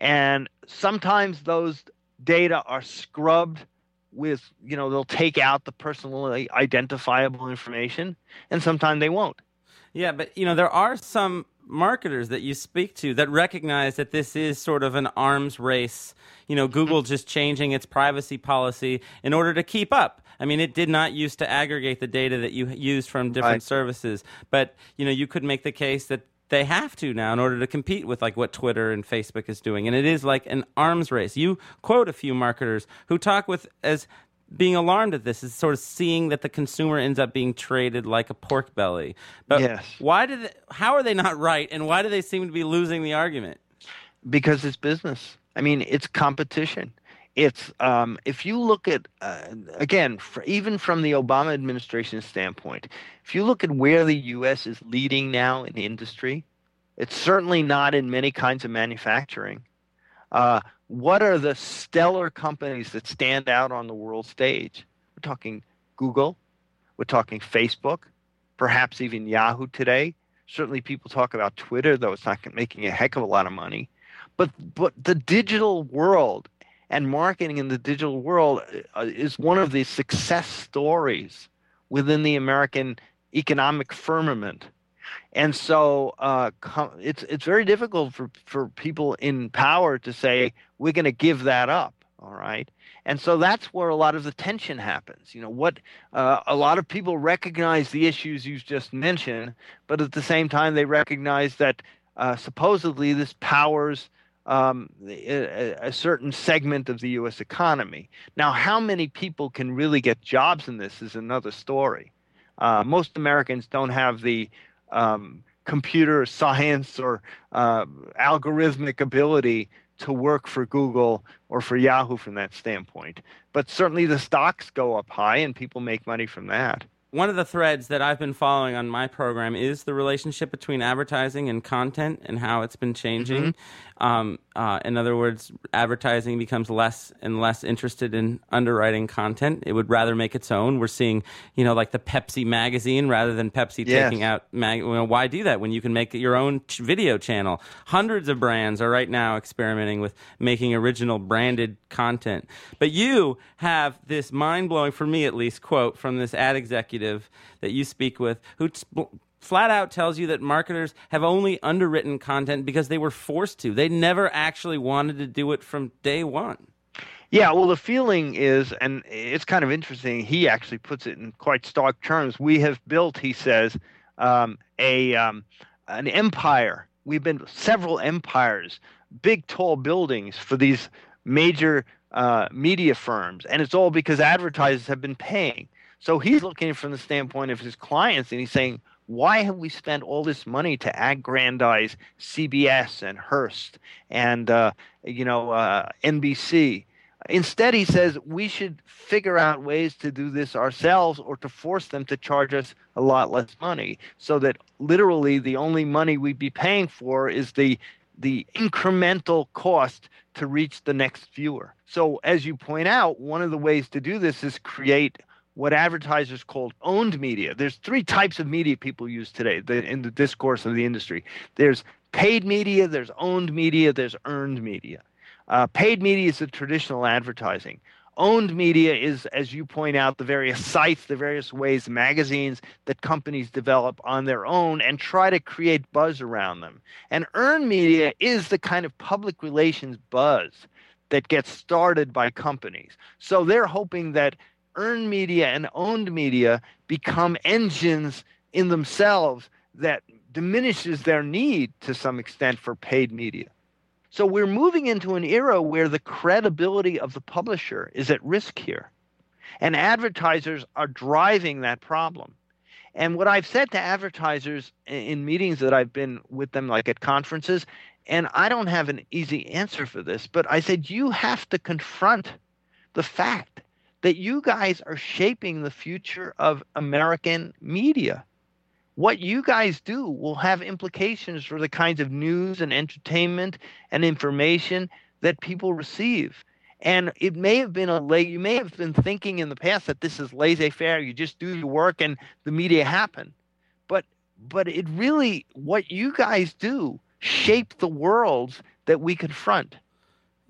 And sometimes those data are scrubbed with, you know, they'll take out the personally identifiable information, and sometimes they won't. Yeah, but, you know, there are some marketers that you speak to that recognize that this is sort of an arms race. You know, Google just changing its privacy policy in order to keep up. I mean, it did not used to aggregate the data that you use from different right. services. But, you know, you could make the case that they have to now in order to compete with like what Twitter and Facebook is doing. And it is like an arms race. You quote a few marketers who talk with as being alarmed at this, is sort of seeing that the consumer ends up being traded like a pork belly. But yes. why did they, how are they not right, and why do they seem to be losing the argument? Because it's business. I mean, it's competition. It's um, if you look at uh, again, for, even from the Obama administration standpoint, if you look at where the U S is leading now in the industry, it's certainly not in many kinds of manufacturing. Uh, what are the stellar companies that stand out on the world stage? We're talking Google, we're talking Facebook, perhaps even Yahoo today. Certainly, people talk about Twitter, though it's not making a heck of a lot of money. But but the digital world and marketing in the digital world is one of the success stories within the American economic firmament. And so uh, it's it's very difficult for, for people in power to say, we're going to give that up, all right? And so that's where a lot of the tension happens. You know, what uh, a lot of people recognize the issues you've just mentioned, but at the same time they recognize that uh, supposedly this powers um, a, a certain segment of the U S economy. Now, how many people can really get jobs in this is another story. Uh, most Americans don't have the um, computer science or uh, algorithmic ability to work for Google or for Yahoo from that standpoint. But certainly the stocks go up high and people make money from that. One of the threads that I've been following on my program is the relationship between advertising and content and how it's been changing. Mm-hmm. Um, uh, in other words, advertising becomes less and less interested in underwriting content. It would rather make its own. We're seeing, you know, like the Pepsi magazine rather than Pepsi yes. taking out, mag- you know, why do that when you can make your own ch- video channel? Hundreds of brands are right now experimenting with making original branded content. But you have this mind-blowing, for me at least, quote from this ad executive that you speak with who t- flat out tells you that marketers have only underwritten content because they were forced to. They never actually wanted to do it from day one. Yeah, well, the feeling is, and it's kind of interesting, he actually puts it in quite stark terms. We have built, he says, um, a um, an empire. We've been several empires, big, tall buildings for these major uh, media firms, and it's all because advertisers have been paying. So he's looking from the standpoint of his clients, and he's saying, why have we spent all this money to aggrandize C B S and Hearst and uh, you know uh, N B C? Instead, he says we should figure out ways to do this ourselves or to force them to charge us a lot less money, so that literally the only money we'd be paying for is the the incremental cost to reach the next viewer. So as you point out, one of the ways to do this is create what advertisers call owned media. There's three types of media people use today the, in the discourse of the industry. There's paid media, there's owned media, there's earned media. Uh, paid media is the traditional advertising. Owned media is, as you point out, the various sites, the various ways, magazines that companies develop on their own and try to create buzz around them. And earned media is the kind of public relations buzz that gets started by companies. So they're hoping that earned media and owned media become engines in themselves that diminishes their need to some extent for paid media. So we're moving into an era where the credibility of the publisher is at risk here. And advertisers are driving that problem. And what I've said to advertisers in meetings that I've been with them, like at conferences, and I don't have an easy answer for this, but I said, you have to confront the fact that you guys are shaping the future of American media. What you guys do will have implications for the kinds of news and entertainment and information that people receive. And it may have been a lay, you may have been thinking in the past that this is laissez-faire, you just do your work and the media happen. But but it really, what you guys do shape the worlds that we confront.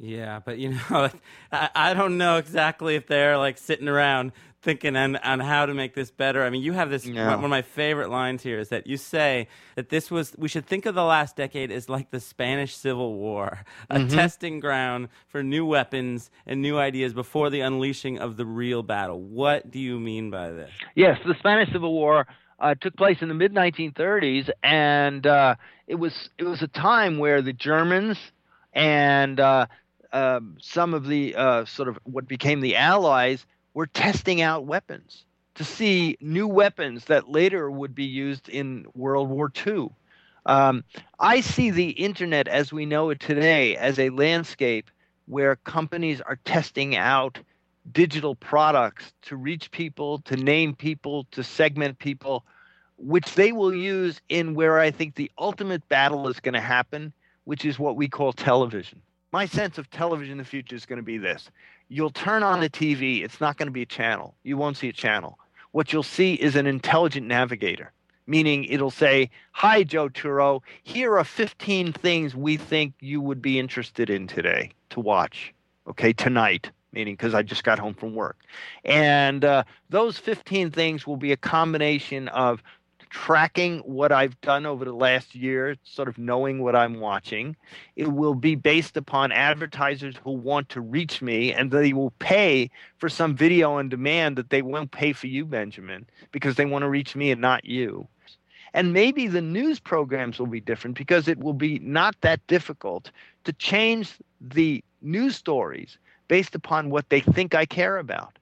Yeah, but you know, I, I don't know exactly if they're like sitting around thinking on, on how to make this better. I mean, you have this, No. one, one of my favorite lines here is that you say that this was, we should think of the last decade as like the Spanish Civil War, a Mm-hmm. testing ground for new weapons and new ideas before the unleashing of the real battle. What do you mean by this? Yes, the Spanish Civil War uh, took place in the mid nineteen thirties, and uh, it was it was a time where the Germans and uh, uh, some of the uh, sort of what became the Allies were testing out weapons to see new weapons that later would be used in World War Two. Um, I see the internet as we know it today as a landscape where companies are testing out digital products to reach people, to name people, to segment people, which they will use in where I think the ultimate battle is going to happen, which is what we call television. My sense of television in the future is going to be this. You'll turn on the T V. It's not going to be a channel. You won't see a channel. What you'll see is an intelligent navigator, meaning it'll say, hi, Joe Turo, here are fifteen things we think you would be interested in today to watch, okay, tonight, meaning because I just got home from work. And uh, those fifteen things will be a combination of tracking what I've done over the last year, sort of knowing what I'm watching. It will be based upon advertisers who want to reach me, and they will pay for some video on demand that they won't pay for you, Benjamin, because they want to reach me and not you. And maybe the news programs will be different because it will be not that difficult to change the news stories based upon what they think I care about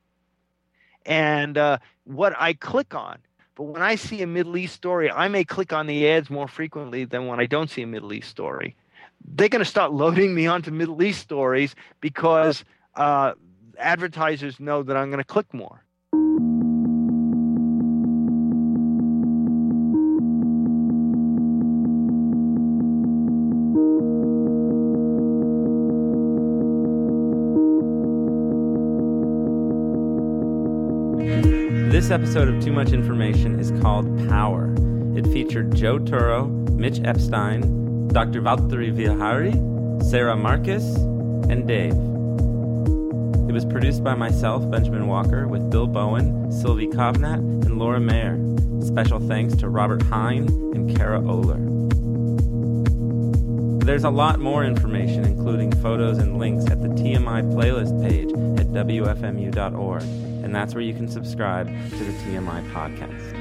and uh, what I click on. But when I see a Middle East story, I may click on the ads more frequently than when I don't see a Middle East story. They're going to start loading me onto Middle East stories because uh, advertisers know that I'm going to click more. This episode of Too Much Information is called Power. It featured Joe Turo, Mitch Epstein, Doctor Valtteri Vihari, Sarah Marcus, and Dave. It was produced by myself, Benjamin Walker, with Bill Bowen, Sylvie Kovnat, and Laura Mayer. Special thanks to Robert Hine and Kara Oler. There's a lot more information, including photos and links, at the T M I playlist page at W F M U dot org. And that's where you can subscribe to the T M I podcast.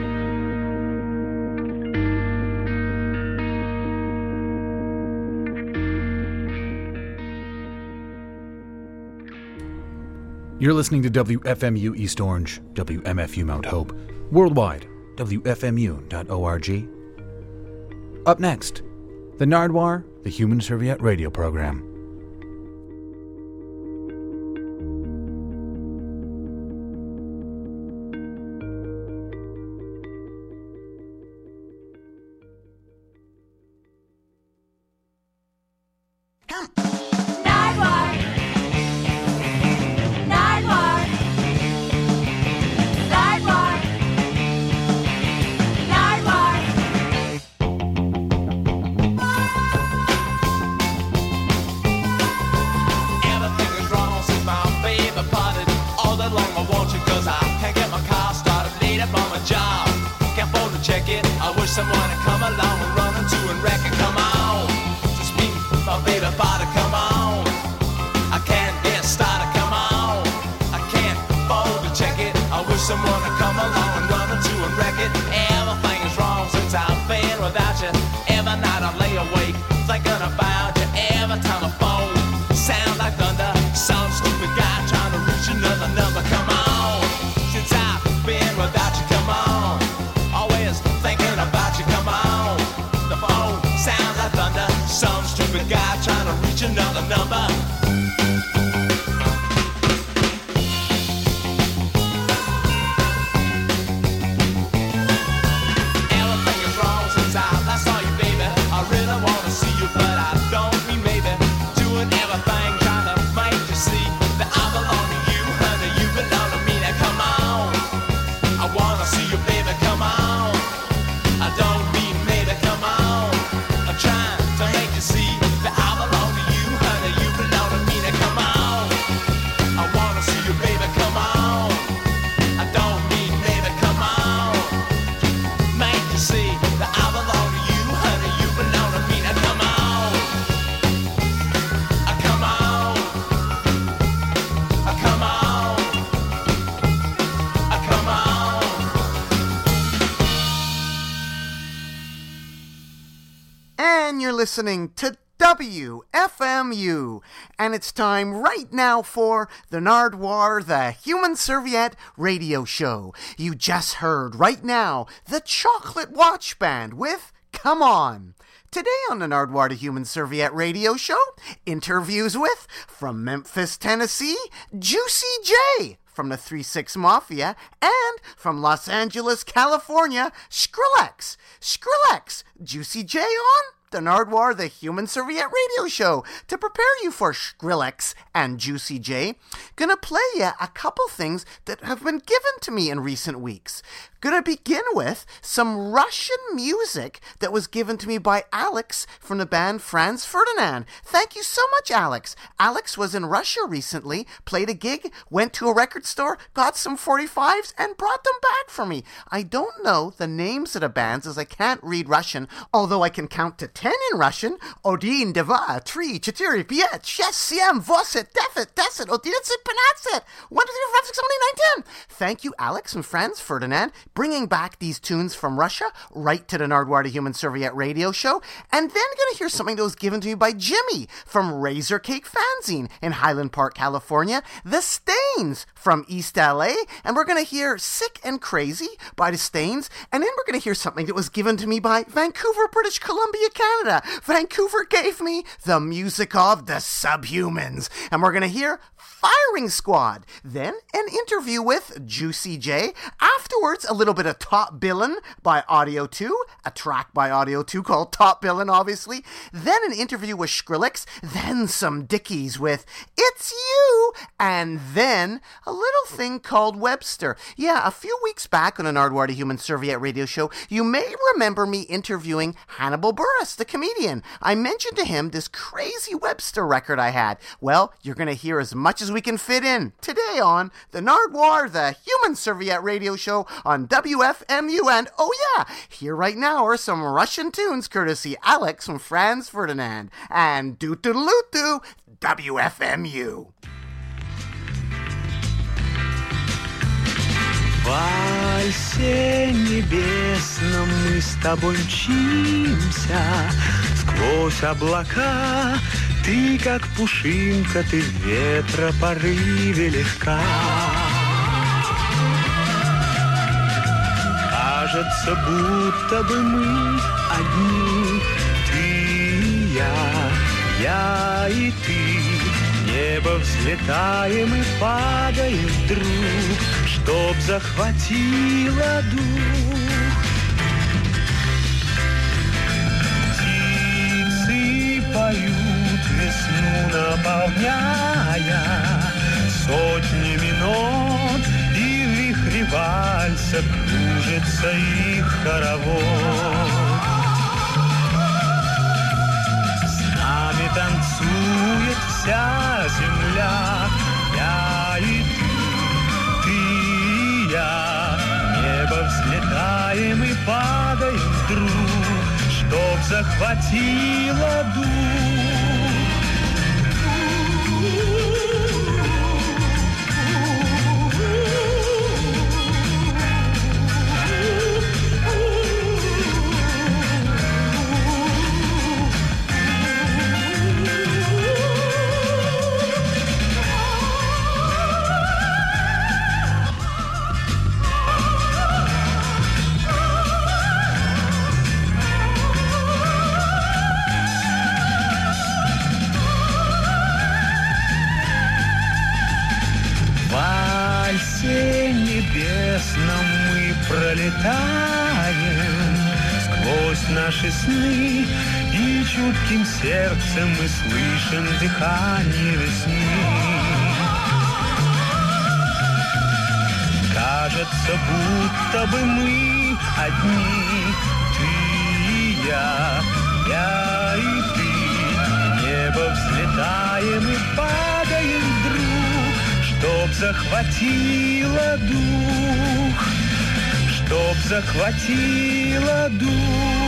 You're listening to W F M U East Orange, W M F U Mount Hope, worldwide, W F M U dot org. Up next, the Nardwuar, the Human Serviette radio program. Someone to come along and run into and wreck it. Come on, just me, my baby body. Come on, I can't get started. Come on, I can't afford to check it. I wish someone to come along and run into and wreck it. Everything is wrong since I've been without you. Every night I lay awake thinking about you. Every time I phone, sound like thunder. Some stupid guy trying to reach another number. Come on, since I've been without you. Come on. Always thinking about you, come on. The phone sounds like thunder. Some stupid guy trying to reach another number. Everything is wrong since I last saw you, baby. I really want to see you, but I don't mean maybe. Doing everything, trying to make you see that I belong to you, honey. You belong to me. Now come on, I want to see you, baby. Come on. I don't mean maybe, come on. I'm trying to make you see that I belong to you, honey, you belong to listening to W F M U, and it's time right now for the Nardwuar, the Human Serviette radio show. You just heard right now the Chocolate Watch Band with Come On. Today on the Nardwuar, the Human Serviette radio show, interviews with, from Memphis, Tennessee, Juicy J. From the three six Mafia, and from Los Angeles, California, Skrillex. Skrillex, Juicy J on the Nardwuar, the Human Serviette radio show. To prepare you for Skrillex and Juicy J, gonna play you a couple things that have been given to me in recent weeks. Gonna begin with some Russian music that was given to me by Alex from the band Franz Ferdinand. Thank you so much, Alex. Alex was in Russia recently, played a gig, went to a record store, got some forty-fives, and brought them back for me. I don't know the names of the bands as I can't read Russian, although I can count to ten in Russian. Odin, Deva, Tri, Четыре, Пять, Шесть, Семь, Восемь, Девять, Десять, Одиннадцать, Пятнадцать, One, two, three, four, five, six, seven, eight, nine, ten. Thank you, Alex and Franz Ferdinand, bringing back these tunes from Russia right to the Nardwuar, the Human Serviette radio show. And then gonna hear something that was given to me by Jimmy from Razor Cake Fanzine in Highland Park, California. The Stains from East L A. And we're gonna hear Sick and Crazy by The Stains. And then we're gonna hear something that was given to me by Vancouver, British Columbia, Canada. Vancouver gave me the music of the Subhumans. And we're gonna hear Firing Squad. Then an interview with Juicy J. Afterwards, a little bit of Top Billin' by Audio two, a track by Audio two called Top Billin', obviously. Then an interview with Skrillex. Then some Dickies with It's You. And then a little thing called Webster. Yeah, a few weeks back on the Nardwuar, the Human Serviette radio show, you may remember me interviewing Hannibal Buress, the comedian. I mentioned to him this crazy Webster record I had. Well, you're going to hear as much as we can fit in today on the Nardwuar, the Human Serviette radio show on W F M U. And oh yeah, here right now are some Russian tunes courtesy Alex from Franz Ferdinand and doo-doo-doo-doo, W F M U. В вальсе небесном мы с тобой мчимся сквозь облака. Ты, как пушинка, ты в ветропорыве легка. Кажется, будто бы мы одни, ты и я, я и ты. Небо взлетаем и падаем вдруг, чтоб захватило дух. Птицы поют весну, наполняя сотнями нот, и в вихре вальса кружится их хоровод. С нами танцует вся земля, я и ты, ты и я. Небо взлетаем и падаем вдруг, чтоб захватило дух. Мы пролетаем сквозь наши сны, и чутким сердцем мы слышим дыхание весны. Кажется, будто бы мы одни, ты и я, я и ты. Небо взлетаем и падаем вдруг, чтоб захватило дух, чтоб захватило дух.